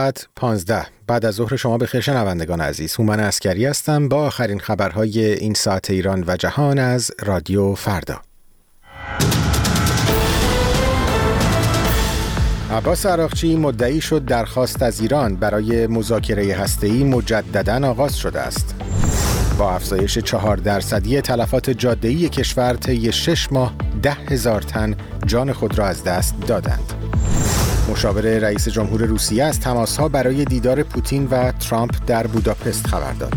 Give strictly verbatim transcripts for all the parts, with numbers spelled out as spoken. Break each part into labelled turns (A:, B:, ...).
A: پانزده بعد از ظهر شما بخیر شنوندگان عزیز. هومن عسکری هستم با آخرین خبرهای این ساعت ایران و جهان از رادیو فردا. عباس عراقچی مدعی شد درخواست از ایران برای مذاکره هسته‌ای مجدداً آغاز شده است. با افزایش چهار درصدی تلفات جاده‌ای کشور طی شش ماه ده هزار تن جان خود را از دست دادند. مشاور رئیس جمهور روسیه از تماس‌ها برای دیدار پوتین و ترامپ در بوداپست خبر داد.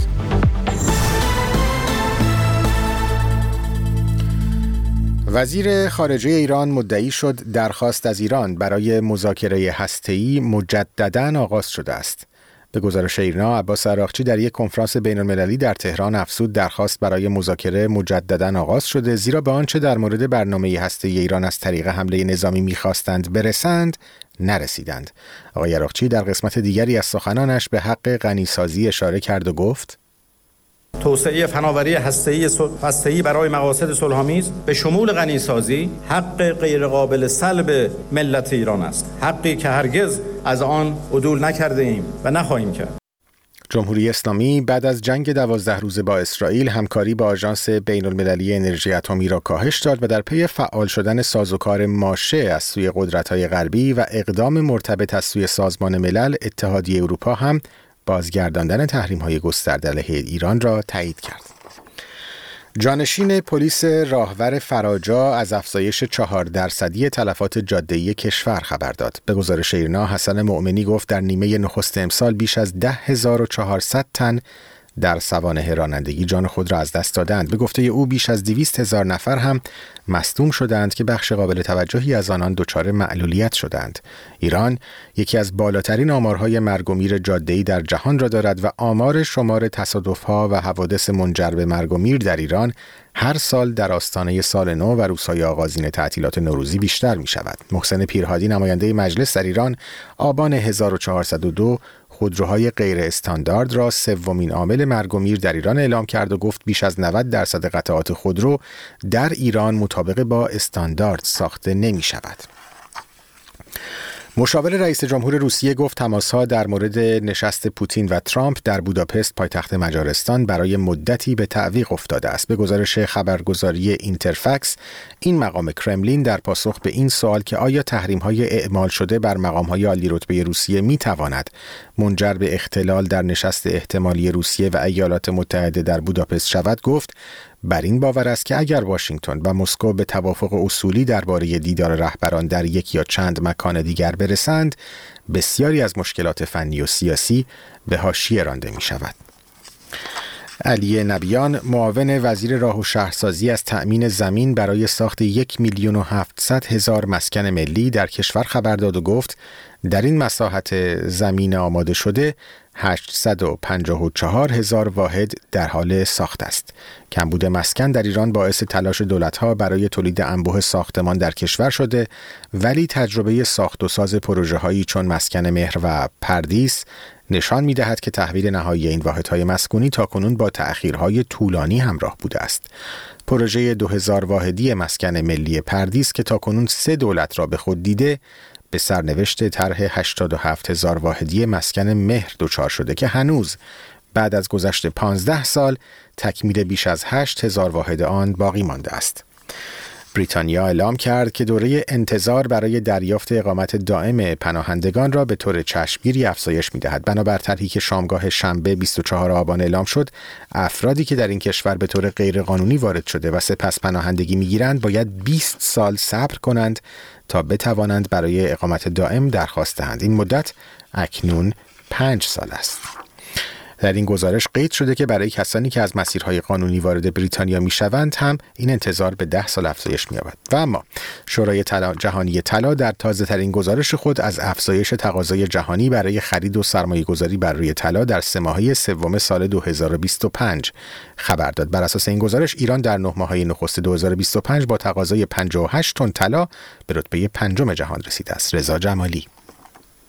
A: وزیر خارجه ایران مدعی شد درخواست از ایران برای مذاکره هسته‌ای مجدداً آغاز شده است. به گزارش ایرنا، عباس عراقچی در یک کنفرانس بین‌المللی در تهران افزود درخواست برای مذاکره مجدداً آغاز شده، زیرا به آنچه در مورد برنامه هسته‌ای ایران از طریق حمله نظامی می‌خواستند برسند نرسیدند. آقای عراقچی در قسمت دیگری از سخنانش به حق غنیسازی اشاره کرد و گفت:
B: توسعه فناوری هسته‌ای هسته‌ای برای مقاصد صلح‌آمیز به شمول غنیسازی حق غیرقابل سلب ملت ایران است، حقی که هرگز از آن عدول نکرده ایم و نخواهیم کرد.
A: جمهوری اسلامی بعد از جنگ دوازده روزه با اسرائیل همکاری با آژانس بین‌المللی انرژی اتمی را کاهش داد و در پی فعال شدن سازوکار ماشه از سوی قدرت‌های غربی و اقدام مرتبط از سوی سازمان ملل، اتحادیه اروپا هم بازگرداندن تحریم‌های گسترده علیه ایران را تایید کرد. جانشین پلیس راهور فراجا از افزایش چهار درصدی تلفات جاده‌ای کشور خبر داد. به گزارش ایرنا، حسن مؤمنی گفت در نیمه نخست امسال بیش از ده هزار و چهارصد تن در سوانح رانندگی جان خود را از دست دادند. به گفته او بیش از دویست هزار نفر هم مصدوم شدند که بخش قابل توجهی از آنان دچار معلولیت شدند. ایران یکی از بالاترین آمارهای مرگ و میر جاده‌ای در جهان را دارد و آمار شمار تصادف‌ها و حوادث منجر به مرگ و میر در ایران هر سال در آستانه سال نو و روزهای آغازین تعطیلات نوروزی بیشتر می شود. محسن پیرهادی، نماینده مجلس در ایران، آبان هزار و چهارصد و دو خودروهای غیر استاندارد را سومین عامل مرگ و میر در ایران اعلام کرد و گفت بیش از نود درصد قطعات خودرو در ایران مطابق با استاندارد ساخته نمی شود. مشاور رئیس جمهور روسیه گفت تماس‌ها در مورد نشست پوتین و ترامپ در بوداپست پایتخت مجارستان برای مدتی به تعویق افتاده است. به گزارش خبرگزاری اینترفکس، این مقام کرملین در پاسخ به این سوال که آیا تحریم‌های اعمال شده بر مقام‌های عالی رتبه روسیه می‌تواند منجر به اختلال در نشست احتمالی روسیه و ایالات متحده در بوداپست شود، گفت بر این باور است که اگر واشنگتن و مسکو به توافق اصولی درباره دیدار رهبران در یک یا چند مکان دیگر برسند، بسیاری از مشکلات فنی و سیاسی به حاشیه رانده می شود. علی نبیان، معاون وزیر راه و شهرسازی، از تأمین زمین برای ساخت یک میلیون و هفتصد هزار مسکن ملی در کشور خبر داد و گفت در این مساحت زمین آماده شده هشتصد و پنجاه و چهار هزار واحد در حال ساخت است. کمبود مسکن در ایران باعث تلاش دولت‌ها برای تولید انبوه ساختمان در کشور شده، ولی تجربه ساخت و ساز پروژه‌هایی چون مسکن مهر و پردیس نشان می‌دهد که تحویل نهایی این واحدهای مسکونی تاکنون با تأخیرهای طولانی همراه بوده است. پروژه دو هزار واحدی مسکن ملی پردیس که تاکنون سه دولت را به خود دیده، به سرنوشت طرح هشتاد و هفت هزار واحدی مسکن مهر دچار شده که هنوز بعد از گذشت پانزده سال تکمیل بیش از هشت هزار واحد آن باقی مانده است. بریتانیا اعلام کرد که دوره انتظار برای دریافت اقامت دائم پناهندگان را به طور چشمگیری افزایش می‌دهد. بنابر طرحی که شامگاه شنبه بیست و چهارم آبان اعلام شد، افرادی که در این کشور به طور غیرقانونی وارد شده و سپس پناهندگی می‌گیرند باید بیست سال صبر کنند تا بتوانند برای اقامت دائم درخواست دهند. این مدت اکنون پنج سال است. در این گزارش قید شده که برای کسانی که از مسیرهای قانونی وارد بریتانیا میشوند هم این انتظار به ده سال افزایش می‌یابد. و اما شورای طلا جهانی طلا در تازه‌ترین گزارش خود از افزایش تقاضای جهانی برای خرید و سرمایه‌گذاری بر روی طلا در سه ماهه سوم سال دو هزار و بیست و پنج خبر داد. بر اساس این گزارش ایران در نه ماهه نخست دو هزار و بیست و پنج با تقاضای پنجاه و هشت تن طلا به رتبه پنجم جهان رسیده است. رضا جمالی.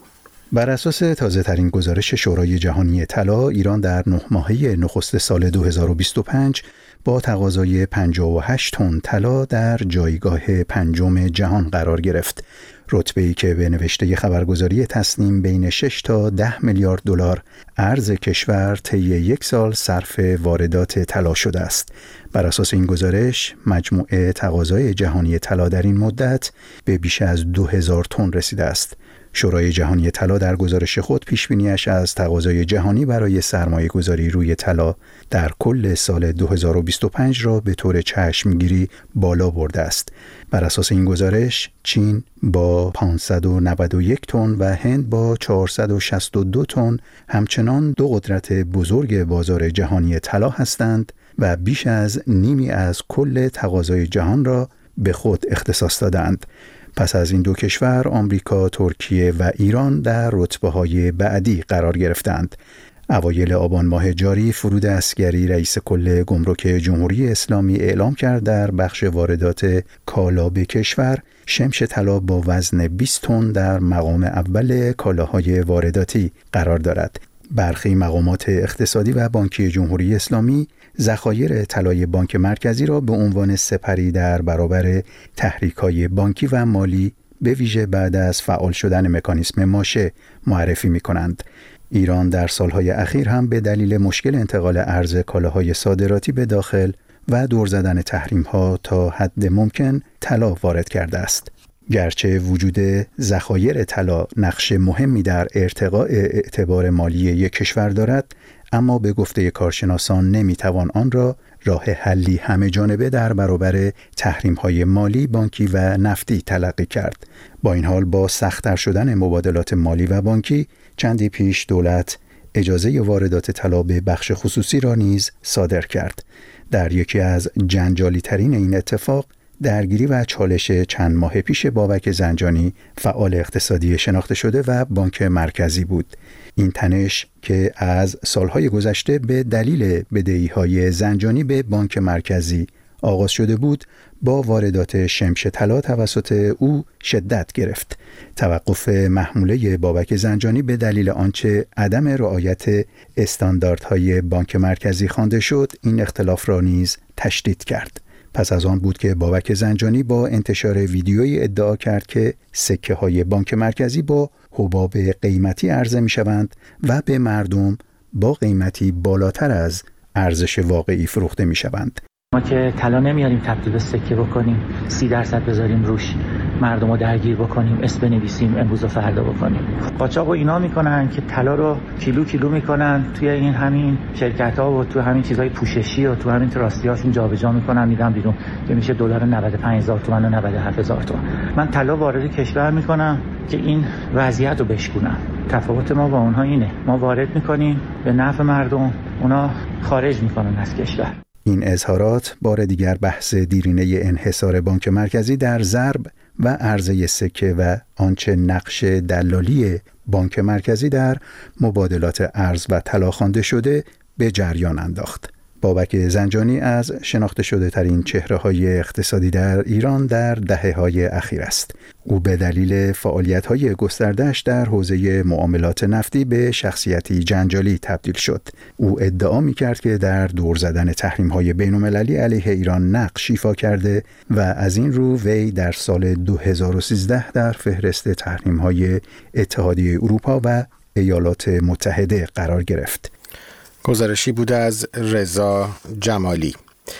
C: بر اساس تازه‌ترین گزارش شورای جهانی طلا، ایران در نه ماهه نخست سال دو هزار و بیست و پنج با تقاضای پنجاه و هشت تن طلا در جایگاه پنجم جهان قرار گرفت. رتبه‌ای که به نوشته خبرگزاری تصنیم بین شش تا ده میلیارد دلار ارز کشور طی یک سال صرف واردات طلا شده است. بر اساس این گزارش، مجموع تقاضای جهانی طلا در این مدت به بیش از دو هزار تن رسیده است. شورای جهانی طلا در گزارش خود پیش‌بینی‌اش از تقاضای جهانی برای سرمایه‌گذاری روی طلا در کل سال دو هزار و بیست و پنج را به طور چشمگیری بالا برده است. بر اساس این گزارش، چین با پانصد و نود و یک تن و هند با چهارصد و شصت و دو تن همچنان دو قدرت بزرگ بازار جهانی طلا هستند و بیش از نیمی از کل تقاضای جهان را به خود اختصاص دادند. پس از این دو کشور، آمریکا، ترکیه و ایران در رتبه‌های بعدی قرار گرفتند. اوایل آبان ماه جاری، فرود عسگری رئیس کل گمرک جمهوری اسلامی اعلام کرد در بخش واردات کالا به کشور، شمش طلا با وزن بیست تن در مقام اول کالاهای وارداتی قرار دارد. برخی مقامات اقتصادی و بانکی جمهوری اسلامی ذخایر طلای بانک مرکزی را به عنوان سپری در برابر تحریک‌های بانکی و مالی به ویژه بعد از فعال شدن مکانیسم ماشه معرفی می‌کنند. ایران در سالهای اخیر هم به دلیل مشکل انتقال ارز کالاهای صادراتی به داخل و دور زدن تحریم‌ها تا حد ممکن طلا وارد کرده است. گرچه وجود ذخایر طلا نقش مهمی در ارتقاء اعتبار مالی یک کشور دارد، اما به گفته کارشناسان نمیتوان آن را راه حلی همه جانبه در برابر تحریم‌های مالی، بانکی و نفتی تلقی کرد. با این حال، با سخت‌تر شدن مبادلات مالی و بانکی، چندی پیش دولت اجازه واردات طلا به بخش خصوصی را نیز صادر کرد. در یکی از جنجالی ترین این اتفاق، درگیری و چالش چند ماه پیش بابک زنجانی، فعال اقتصادی شناخته شده و بانک مرکزی بود. این تنش که از سالهای گذشته به دلیل بدهی‌های زنجانی به بانک مرکزی آغاز شده بود، با واردات شمش طلا توسط او شدت گرفت. توقف محموله بابک زنجانی به دلیل آنچه عدم رعایت استانداردهای بانک مرکزی خوانده شد، این اختلاف را نیز تشدید کرد. پس از آن بود که بابک زنجانی با انتشار ویدیویی ادعا کرد که سکه های بانک مرکزی با حباب قیمتی عرضه می شوند و به مردم با قیمتی بالاتر از ارزش واقعی فروخته می شوند.
D: ما که طلا نمیاریم تبدیل به سکه بکنیم، سی درصد بذاریم روش، مردم رو درگیر بکنیم، اسم بنویسیم، امروز و فردا بکنیم. قاچاق و اینا میکنن که طلا رو کیلو کیلو میکنن توی این همین شرکت ها و توی همین چیزای پوششی و توی همین تراستی هاشون جابجا میکنن، میدن بیرون که میشه دلار نود و پنج هزار تومان و نود و هفت هزار تومان. من طلا وارد کشور میکنم که این وضعیت رو بشکنم. تفاوت ما با اونها اینه، ما وارد میکنیم به نفع مردم، اونا خارج میکنن از کشور.
C: این اظهارات بار دیگر بحث دیرینه انحصار بانک مرکزی در ضرب و عرضه سکه و آنچه نقش دلالی بانک مرکزی در مبادلات ارز و طلا خوانده شده به جریان انداخت. بابک زنجانی از شناخته شده ترین چهره های اقتصادی در ایران در دهه های اخیر است. او به دلیل فعالیت های گسترده‌اش در حوزه معاملات نفتی به شخصیتی جنجالی تبدیل شد. او ادعا می کرد که در دور زدن تحریم های بین المللی علیه ایران نقش ایفا کرده و از این رو وی در سال دو هزار و سیزده در فهرست تحریم های اتحادیه اروپا و ایالات متحده قرار گرفت.
A: گزارشی بود از رضا جمالی.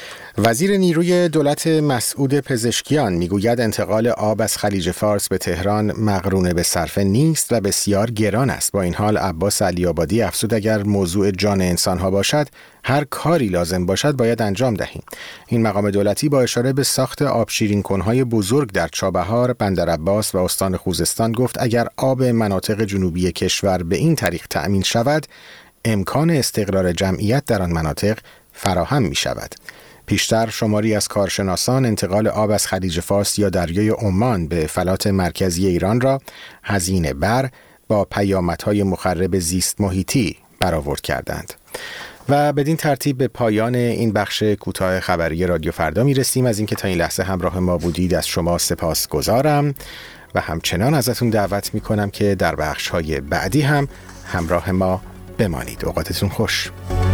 A: وزیر نیروی دولت مسعود پزشکیان میگوید انتقال آب از خلیج فارس به تهران مقرون به صرفه نیست و بسیار گران است. با این حال عباس علی‌آبادی افزود اگر موضوع جان انسانها باشد، هر کاری لازم باشد باید انجام دهیم. این مقام دولتی با اشاره به ساخت آب شیرین کنهای بزرگ در چابهار، بندر عباس و استان خوزستان گفت اگر آب مناطق جنوبی کشور به این طریق تأمین شود، امکان استقرار جمعیت در آن مناطق فراهم می شود. پیشتر شماری از کارشناسان انتقال آب از خلیج فارس یا دریای عمان به فلات مرکزی ایران را هزینه بر با پیامدهای مخرب زیست محیطی برآورد کردند. و بدین ترتیب به پایان این بخش کوتاه خبری رادیو فردا می رسیم. از اینکه تا این لحظه همراه ما بودید از شما سپاس گذارم. و همچنان ازتون دعوت میکنم که در بخش‌های بعدی هم همراه ما بمانید. اوقاتتون خوش.